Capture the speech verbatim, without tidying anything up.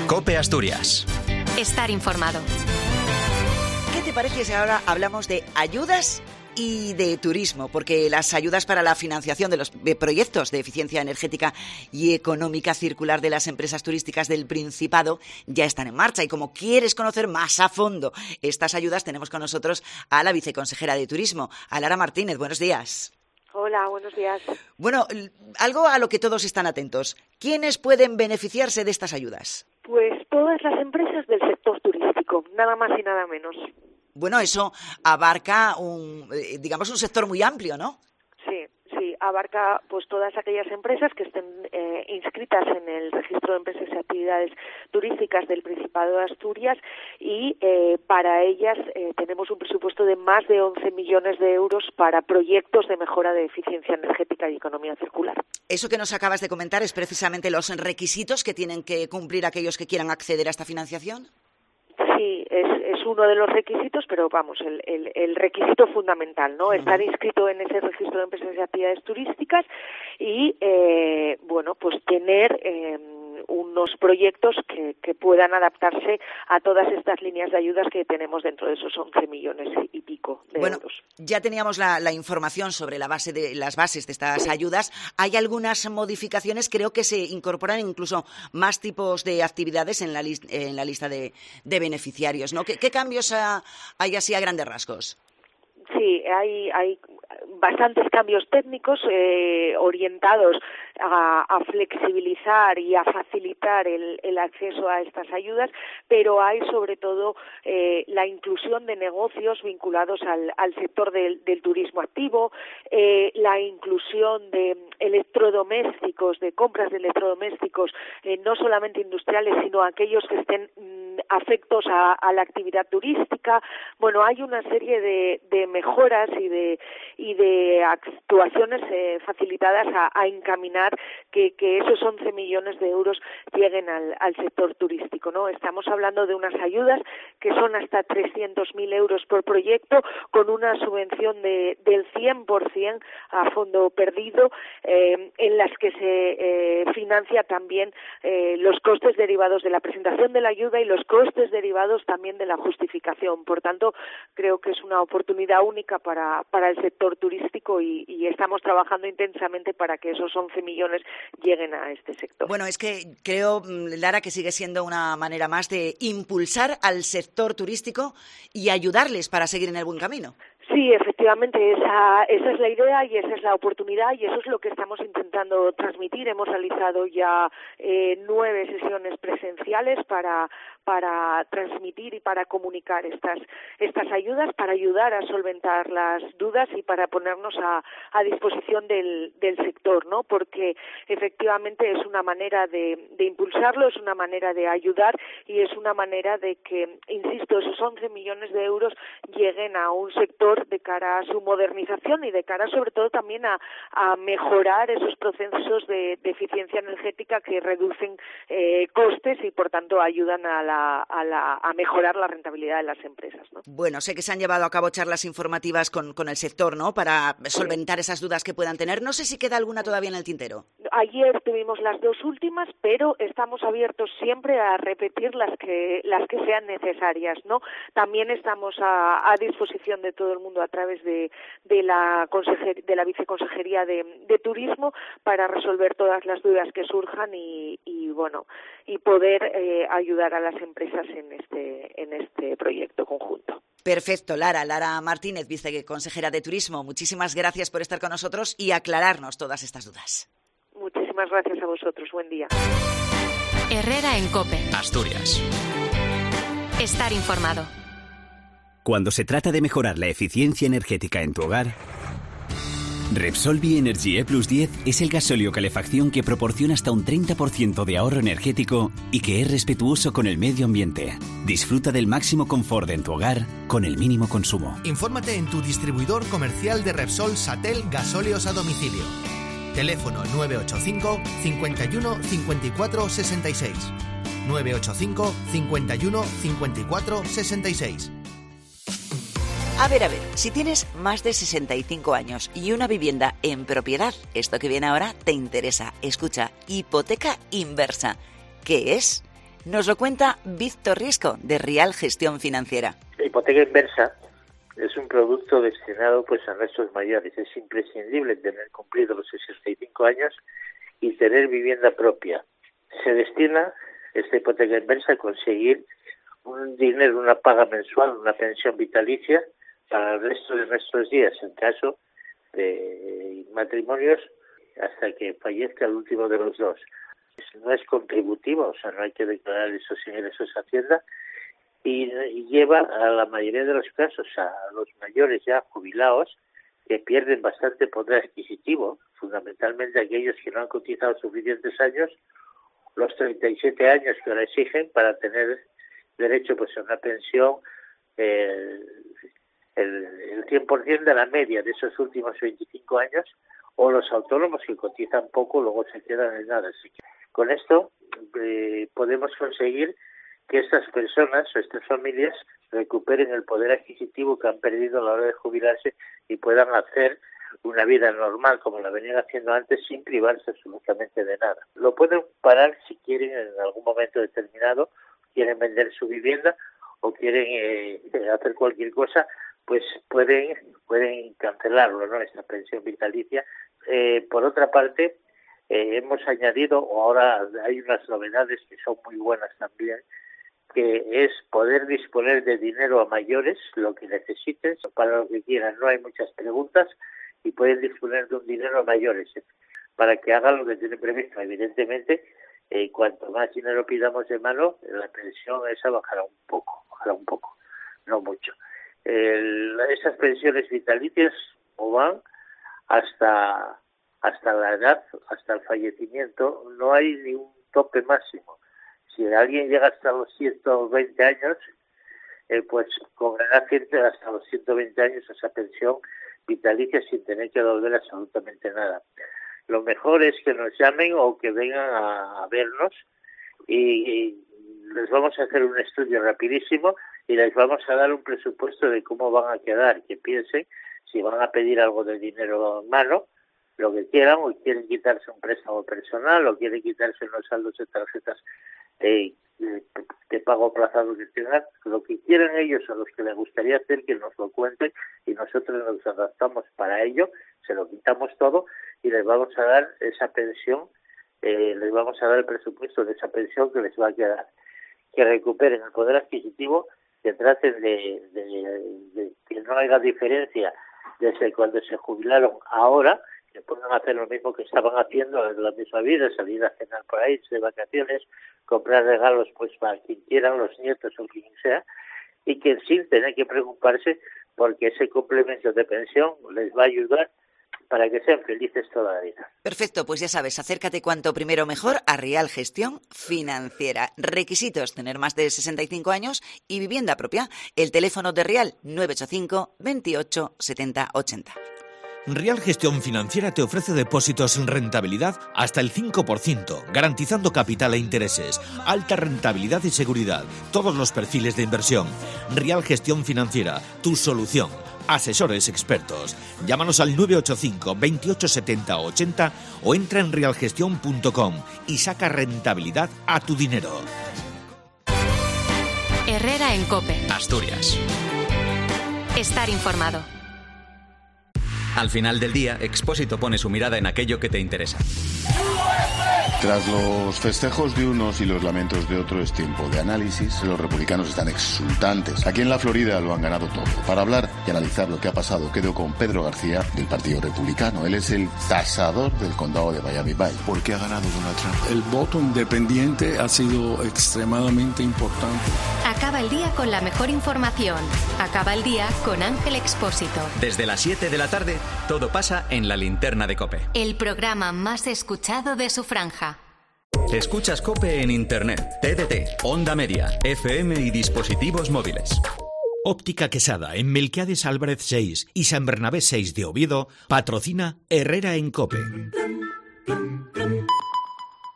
COPE Asturias. Estar informado. ¿Qué te parece si ahora hablamos de ayudas y de turismo? Porque las ayudas para la financiación de los proyectos de eficiencia energética y económica circular de las empresas turísticas del Principado ya están en marcha. Y como quieres conocer más a fondo estas ayudas, tenemos con nosotros a la viceconsejera de Turismo, a Lara Martínez. Buenos días. Hola, buenos días. Bueno, algo a lo que todos están atentos. ¿Quiénes pueden beneficiarse de estas ayudas? Pues todas las empresas del sector turístico, nada más y nada menos. Bueno, eso abarca un, digamos, un sector muy amplio, ¿no? Sí, sí, abarca pues todas aquellas empresas que estén eh, inscritas en el registro de empresas y actividades turísticas del Principado de Asturias y eh, para ellas eh, tenemos un presupuesto de más de once millones de euros para proyectos de mejora de eficiencia energética y economía circular. Eso que nos acabas de comentar es precisamente los requisitos que tienen que cumplir aquellos que quieran acceder a esta financiación. Sí, es, es uno de los requisitos, pero vamos, el, el, el requisito fundamental, ¿no? Estar inscrito en ese registro de empresas y actividades turísticas y, eh, bueno, pues tener eh, unos proyectos que, que puedan adaptarse a todas estas líneas de ayudas que tenemos dentro de esos once millones y pico de bueno, euros. Ya teníamos la, la información sobre la base de las bases de estas sí. ayudas. Hay algunas modificaciones, creo que se incorporan incluso más tipos de actividades en la, li en la lista de, de beneficiarios, ¿no? ¿Qué, qué cambios ha, hay así a grandes rasgos? Sí, hay, hay bastantes cambios técnicos eh, orientados a, a flexibilizar y a facilitar el, el acceso a estas ayudas, pero hay sobre todo eh, la inclusión de negocios vinculados al, al sector del, del turismo activo, eh, la inclusión de electrodomésticos, de compras de electrodomésticos, eh, no solamente industriales, sino aquellos que estén mm, afectos a, a la actividad turística. Bueno, hay una serie de, de mejoras y de y de actuaciones eh, facilitadas a, a encaminar que, que esos once millones de euros lleguen al, al sector turístico, ¿no? Estamos hablando de unas ayudas que son hasta trescientos mil euros por proyecto, con una subvención de, del cien por cien a fondo perdido, eh, en las que se eh, financia también eh, los costes derivados de la presentación de la ayuda y los costes derivados también de la justificación. Por tanto, creo que es una oportunidad única para, para el sector turístico y, y estamos trabajando intensamente para que esos once millones lleguen a este sector. Bueno, es que creo, Lara, que sigue siendo una manera más de impulsar al sector turístico y ayudarles para seguir en el buen camino. Sí, efectivamente, esa, esa es la idea y esa es la oportunidad y eso es lo que estamos intentando transmitir. Hemos realizado ya eh, nueve sesiones presenciales para para transmitir y para comunicar estas estas ayudas, para ayudar a solventar las dudas y para ponernos a, a disposición del, del sector, ¿no? Porque efectivamente es una manera de, de impulsarlo, es una manera de ayudar y es una manera de que, insisto, esos once millones de euros lleguen a un sector de cara a su modernización y de cara sobre todo también a, a mejorar esos procesos de, de eficiencia energética que reducen eh, costes y por tanto ayudan a la A, la, a mejorar la rentabilidad de las empresas, ¿no? Bueno, sé que se han llevado a cabo charlas informativas con, con el sector, ¿no?, para solventar esas dudas que puedan tener. No sé si queda alguna todavía en el tintero. Ayer tuvimos las dos últimas, pero estamos abiertos siempre a repetir las que las que sean necesarias, ¿no? También estamos a, a disposición de todo el mundo a través de, de la consejer, de la viceconsejería de, de turismo para resolver todas las dudas que surjan y, y bueno y poder eh, ayudar a las empresas en este en este proyecto conjunto. Perfecto, Lara. Lara Martínez, viceconsejera de Turismo. Muchísimas gracias por estar con nosotros y aclararnos todas estas dudas. Muchísimas gracias a vosotros. Buen día. Herrera en COPE. Asturias. Estar informado. Cuando se trata de mejorar la eficiencia energética en tu hogar, Repsol Bienergy E plus diez es el gasóleo calefacción que proporciona hasta un treinta por ciento de ahorro energético y que es respetuoso con el medio ambiente. Disfruta del máximo confort en tu hogar con el mínimo consumo. Infórmate en tu distribuidor comercial de Repsol Satel Gasóleos a domicilio. Teléfono nueve ocho cinco, cincuenta y uno, cincuenta y cuatro, sesenta y seis. nueve ocho cinco, cincuenta y uno, cincuenta y cuatro, sesenta y seis. A ver, a ver, si tienes más de sesenta y cinco años y una vivienda en propiedad, esto que viene ahora te interesa. Escucha, hipoteca inversa. ¿Qué es? Nos lo cuenta Víctor Riesco, de Rial Gestión Financiera. La hipoteca inversa es un producto destinado pues a nuestros mayores. Es imprescindible tener cumplido los sesenta y cinco años y tener vivienda propia. Se destina esta hipoteca inversa a conseguir un dinero, una paga mensual, una pensión vitalicia para el resto de nuestros días, en caso de matrimonios, hasta que fallezca el último de los dos. No es contributivo, o sea, no hay que declarar esos ingresos a Hacienda, y, y lleva a la mayoría de los casos a los mayores ya jubilados que pierden bastante poder adquisitivo, fundamentalmente aquellos que no han cotizado suficientes años, los treinta y siete años que ahora exigen para tener derecho pues a una pensión, eh, el, el cien por ciento de la media de esos últimos veinticinco años, o los autónomos que cotizan poco, luego se quedan en nada. Así que con esto eh, podemos conseguir que estas personas o estas familias recuperen el poder adquisitivo que han perdido a la hora de jubilarse y puedan hacer una vida normal como la venían haciendo antes, sin privarse absolutamente de nada. Lo pueden parar si quieren en algún momento determinado, quieren vender su vivienda o quieren eh, hacer cualquier cosa, pues pueden pueden cancelarlo, ¿no? Esta pensión vitalicia. Eh, por otra parte, eh, hemos añadido, o ahora hay unas novedades que son muy buenas también, que es poder disponer de dinero a mayores, lo que necesiten, para lo que quieran. No hay muchas preguntas y pueden disponer de un dinero a mayores para que hagan lo que tienen previsto. Evidentemente, eh, cuanto más dinero pidamos de mano, la pensión esa bajará un poco, bajará un poco, no mucho. El, esas pensiones vitalicias o van hasta hasta la edad, hasta el fallecimiento, no hay ni un tope máximo. Si alguien llega hasta los ciento veinte años, eh, pues cobrará hasta los ciento veinte años esa pensión vitalicia sin tener que devolver absolutamente nada. Lo mejor es que nos llamen o que vengan a, a vernos y, y les vamos a hacer un estudio rapidísimo y les vamos a dar un presupuesto de cómo van a quedar, que piensen si van a pedir algo de dinero en mano, lo que quieran, o quieren quitarse un préstamo personal, o quieren quitarse unos saldos de tarjetas eh, de pago aplazado que tengan, lo que quieran ellos o los que les gustaría hacer, que nos lo cuenten y nosotros nos adaptamos para ello, se lo quitamos todo y les vamos a dar esa pensión, eh, les vamos a dar el presupuesto de esa pensión que les va a quedar, que recuperen el poder adquisitivo, que traten de, de, de que no haya diferencia desde cuando se jubilaron ahora, que puedan hacer lo mismo que estaban haciendo en la misma vida, salir a cenar por ahí, de vacaciones, comprar regalos pues para quien quieran, los nietos o quien sea, y que sin tener que preocuparse porque ese complemento de pensión les va a ayudar para que sean felices toda la vida. Perfecto, pues ya sabes, acércate cuanto primero mejor a Rial Gestión Financiera. Requisitos: tener más de sesenta y cinco años y vivienda propia. El teléfono de Rial, nueve ocho cinco, veintiocho, setenta, ochenta. Rial Gestión Financiera te ofrece depósitos en rentabilidad hasta el cinco por ciento, garantizando capital e intereses, alta rentabilidad y seguridad, todos los perfiles de inversión. Rial Gestión Financiera, tu solución. Asesores expertos. Llámanos al nueve ocho cinco, veintiocho, setenta, ochenta o entra en rial gestión punto com y saca rentabilidad a tu dinero. Herrera en COPE. Asturias. Estar informado. Al final del día, Expósito pone su mirada en aquello que te interesa. Tras los festejos de unos y los lamentos de otro, es tiempo de análisis. Los republicanos están exultantes. Aquí en la Florida lo han ganado todo. Para hablar y analizar lo que ha pasado, quedo con Pedro García, del Partido Republicano. Él es el tasador del condado de Miami-Dade. ¿Por qué ha ganado Donald Trump? El voto independiente ha sido extremadamente importante. Acaba el día con la mejor información. Acaba el día con Ángel Expósito. Desde las siete de la tarde, todo pasa en la linterna de COPE. El programa más escuchado de su franja. Escuchas COPE en Internet, T D T, Onda Media, F M y dispositivos móviles. Óptica Quesada, en Melquiades Álvarez seis y San Bernabé seis de Oviedo, patrocina Herrera en COPE.